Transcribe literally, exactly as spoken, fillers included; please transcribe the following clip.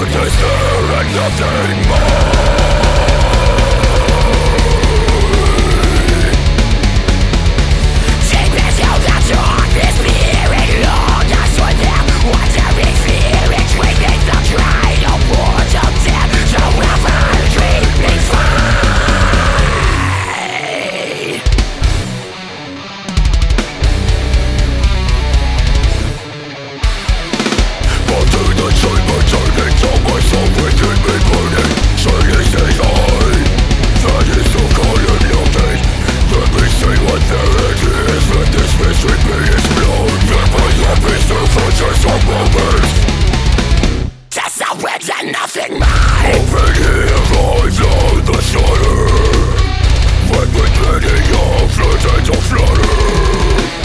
is there and nothing more. Deep is you that dark, this spirit long as for them. Wandering fear, it's waiting to try no more to death. So ever keep me fine. Wanting the chamber turning to myself within me burning. Saying stay high, that is the calling your fate. Let me see what there it is. Let this mystery be explored. Let my love is the fortress of moments. Just a wind and nothing more. Open here, eyes on the slaughter. When we're letting your flirt and to flutter.